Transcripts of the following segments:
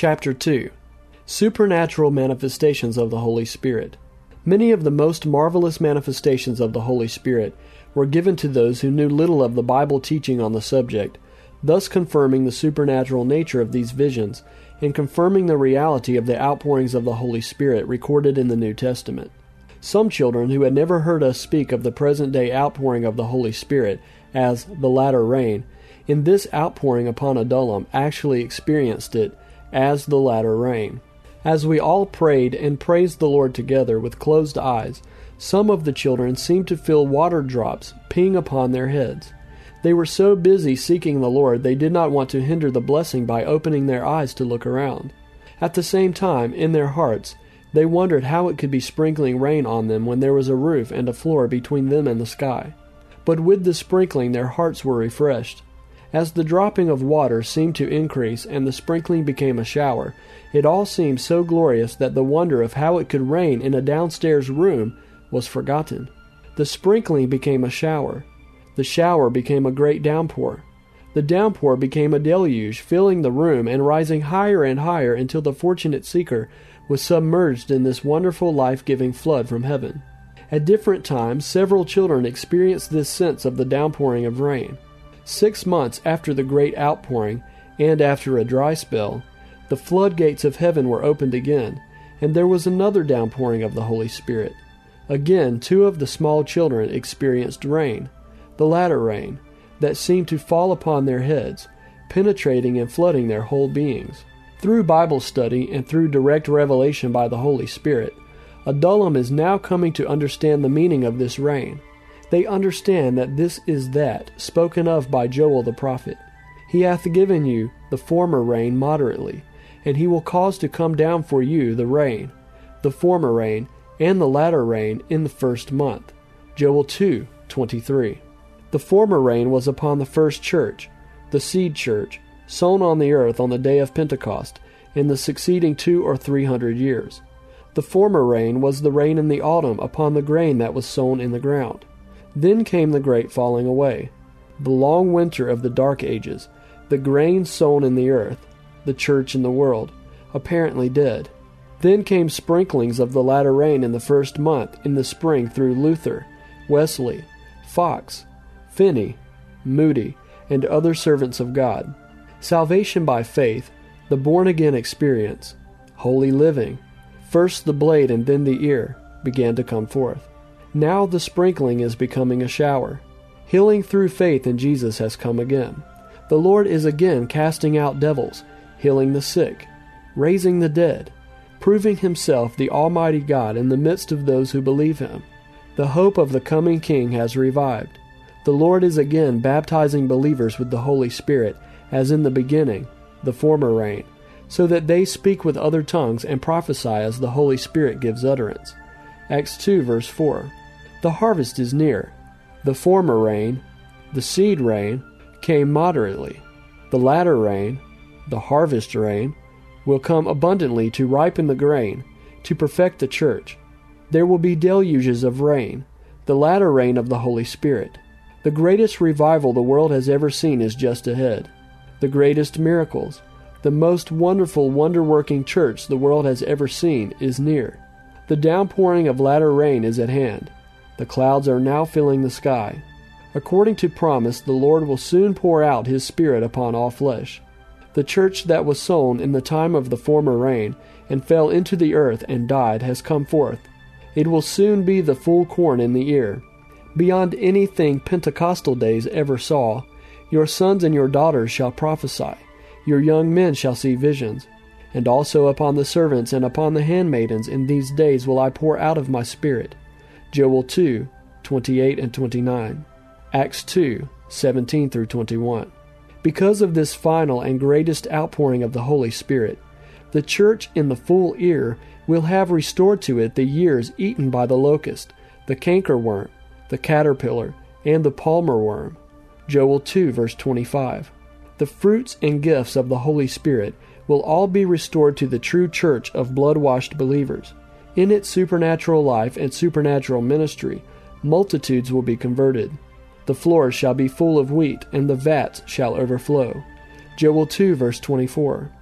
Chapter 2. Supernatural Manifestations of the Holy Spirit. Many of the most marvelous manifestations of the Holy Spirit were given to those who knew little of the Bible teaching on the subject, thus confirming the supernatural nature of these visions and confirming the reality of the outpourings of the Holy Spirit recorded in the New Testament. Some children who had never heard us speak of the present-day outpouring of the Holy Spirit as the latter rain, in this outpouring upon Adullam actually experienced it as the latter rain. As we all prayed and praised the Lord together with closed eyes, some of the children seemed to feel water drops peeing upon their heads. They were so busy seeking the Lord they did not want to hinder the blessing by opening their eyes to look around. At the same time, in their hearts, they wondered how it could be sprinkling rain on them when there was a roof and a floor between them and the sky. But with the sprinkling their hearts were refreshed. As the dropping of water seemed to increase and the sprinkling became a shower, it all seemed so glorious that the wonder of how it could rain in a downstairs room was forgotten. The sprinkling became a shower. The shower became a great downpour. The downpour became a deluge, filling the room and rising higher and higher until the fortunate seeker was submerged in this wonderful life-giving flood from heaven. At different times, several children experienced this sense of the downpouring of rain. 6 months after the great outpouring, and after a dry spell, the floodgates of heaven were opened again, and there was another downpouring of the Holy Spirit. Again, 2 of the small children experienced rain, the latter rain, that seemed to fall upon their heads, penetrating and flooding their whole beings. Through Bible study and through direct revelation by the Holy Spirit, Adullam is now coming to understand the meaning of this rain. They understand that this is that spoken of by Joel the prophet. He hath given you the former rain moderately, and he will cause to come down for you the rain, the former rain, and the latter rain in the first month. Joel 2:23. The former rain was upon the first church, the seed church, sown on the earth on the day of Pentecost, in the succeeding 200 or 300 years. The former rain was the rain in the autumn upon the grain that was sown in the ground. Then came the great falling away, the long winter of the dark ages, the grain sown in the earth, the church in the world, apparently dead. Then came sprinklings of the latter rain in the first month in the spring through Luther, Wesley, Fox, Finney, Moody, and other servants of God. Salvation by faith, the born-again experience, holy living, first the blade and then the ear, began to come forth. Now the sprinkling is becoming a shower. Healing through faith in Jesus has come again. The Lord is again casting out devils, healing the sick, raising the dead, proving himself the Almighty God in the midst of those who believe him. The hope of the coming King has revived. The Lord is again baptizing believers with the Holy Spirit, as in the beginning, the former rain, so that they speak with other tongues and prophesy as the Holy Spirit gives utterance. Acts 2 verse 4. The harvest is near. The former rain, the seed rain, came moderately. The latter rain, the harvest rain, will come abundantly to ripen the grain, to perfect the church. There will be deluges of rain, the latter rain of the Holy Spirit. The greatest revival the world has ever seen is just ahead. The greatest miracles, the most wonderful wonder-working church the world has ever seen is near. The downpouring of latter rain is at hand. The clouds are now filling the sky. According to promise, the Lord will soon pour out his Spirit upon all flesh. The church that was sown in the time of the former rain and fell into the earth and died has come forth. It will soon be the full corn in the ear. Beyond anything Pentecostal days ever saw, your sons and your daughters shall prophesy. Your young men shall see visions. And also upon the servants and upon the handmaidens in these days will I pour out of my Spirit. Joel 2:28 and 29. Acts 2:17 through 21. Because of this final and greatest outpouring of the Holy Spirit, the church in the full ear will have restored to it the years eaten by the locust, the cankerworm, the caterpillar, and the palmer worm. Joel 2 verse 25. The fruits and gifts of the Holy Spirit will all be restored to the true church of blood-washed believers. In its supernatural life and supernatural ministry, multitudes will be converted. The floors shall be full of wheat, and the vats shall overflow. Joel 2 verse 24.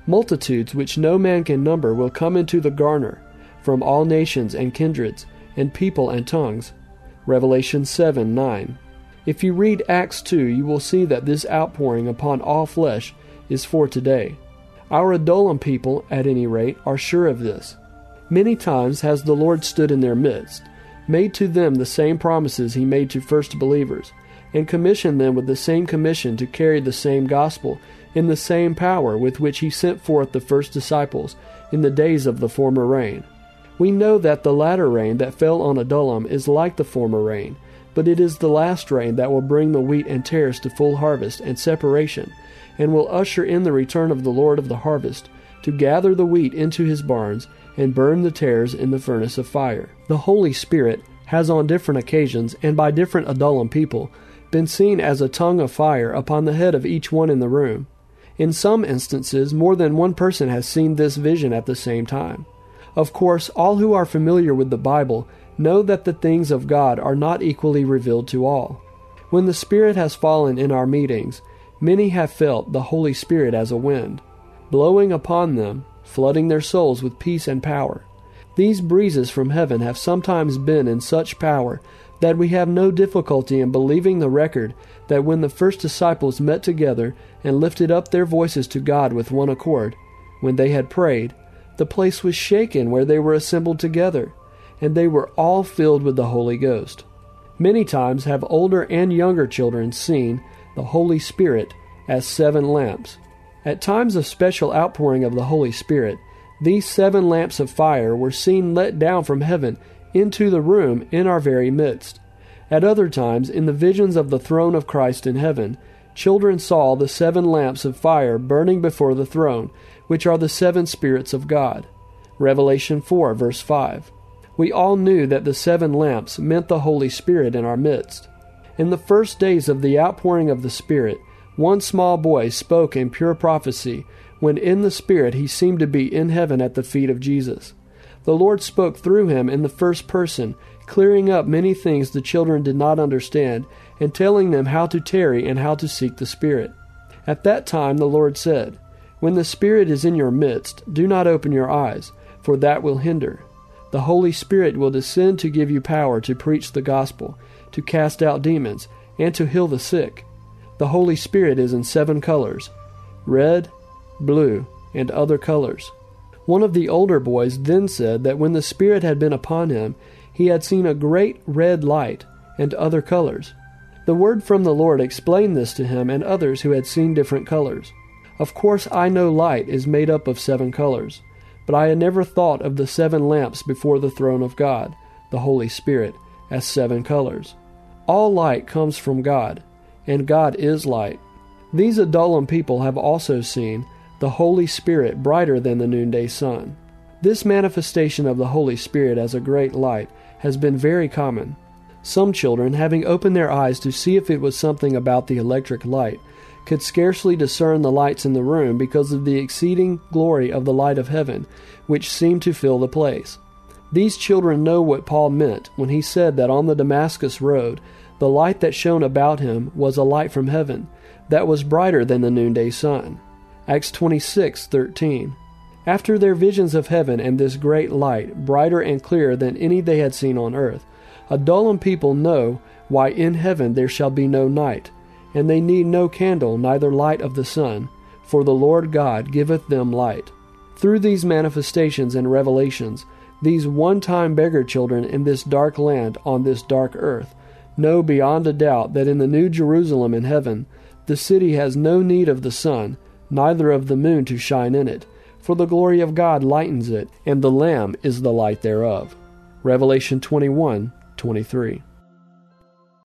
Multitudes which no man can number will come into the garner, from all nations and kindreds, and people and tongues. Revelation 7:9. If you read Acts 2, you will see that this outpouring upon all flesh is for today. Our Adullam people, at any rate, are sure of this. Many times has the Lord stood in their midst, made to them the same promises he made to first believers, and commissioned them with the same commission to carry the same gospel in the same power with which he sent forth the first disciples in the days of the former rain. We know that the latter rain that fell on Adullam is like the former rain, but it is the last rain that will bring the wheat and tares to full harvest and separation, and will usher in the return of the Lord of the harvest, to gather the wheat into his barns and burn the tares in the furnace of fire. The Holy Spirit has on different occasions, and by different Adullam people, been seen as a tongue of fire upon the head of each one in the room. In some instances, more than one person has seen this vision at the same time. Of course, all who are familiar with the Bible know that the things of God are not equally revealed to all. When the Spirit has fallen in our meetings, many have felt the Holy Spirit as a wind, blowing upon them, flooding their souls with peace and power. These breezes from heaven have sometimes been in such power that we have no difficulty in believing the record that when the first disciples met together and lifted up their voices to God with one accord, when they had prayed, the place was shaken where they were assembled together, and they were all filled with the Holy Ghost. Many times have older and younger children seen the Holy Spirit as 7 lamps. At times of special outpouring of the Holy Spirit, these 7 lamps of fire were seen let down from heaven into the room in our very midst. At other times, in the visions of the throne of Christ in heaven, children saw the 7 lamps of fire burning before the throne, which are the 7 spirits of God. Revelation 4, verse 5. We all knew that the 7 lamps meant the Holy Spirit in our midst. In the first days of the outpouring of the Spirit, one small boy spoke in pure prophecy, when in the Spirit he seemed to be in heaven at the feet of Jesus. The Lord spoke through him in the first person, clearing up many things the children did not understand, and telling them how to tarry and how to seek the Spirit. At that time the Lord said, "When the Spirit is in your midst, do not open your eyes, for that will hinder. The Holy Spirit will descend to give you power to preach the gospel, to cast out demons, and to heal the sick. The Holy Spirit is in 7 colors, red, blue, and other colors." One of the older boys then said that when the Spirit had been upon him, he had seen a great red light and other colors. The word from the Lord explained this to him and others who had seen different colors. Of course, I know light is made up of 7 colors, but I had never thought of the 7 lamps before the throne of God, the Holy Spirit, as 7 colors. All light comes from God, and God is light. These Adullam people have also seen the Holy Spirit brighter than the noonday sun. This manifestation of the Holy Spirit as a great light has been very common. Some children, having opened their eyes to see if it was something about the electric light, could scarcely discern the lights in the room because of the exceeding glory of the light of heaven, which seemed to fill the place. These children know what Paul meant when he said that on the Damascus road, the light that shone about him was a light from heaven, that was brighter than the noonday sun. Acts 26:13. After their visions of heaven and this great light, brighter and clearer than any they had seen on earth, Adullam people know why in heaven there shall be no night, and they need no candle, neither light of the sun, for the Lord God giveth them light. Through these manifestations and revelations, these one-time beggar children in this dark land on this dark earth know beyond a doubt that in the New Jerusalem in heaven, the city has no need of the sun, neither of the moon to shine in it, for the glory of God lightens it, and the Lamb is the light thereof. Revelation 21:23.